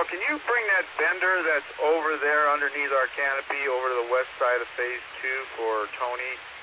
can you bring that bender that's over there underneath our canopy over to the west side of Phase 2 for Tony?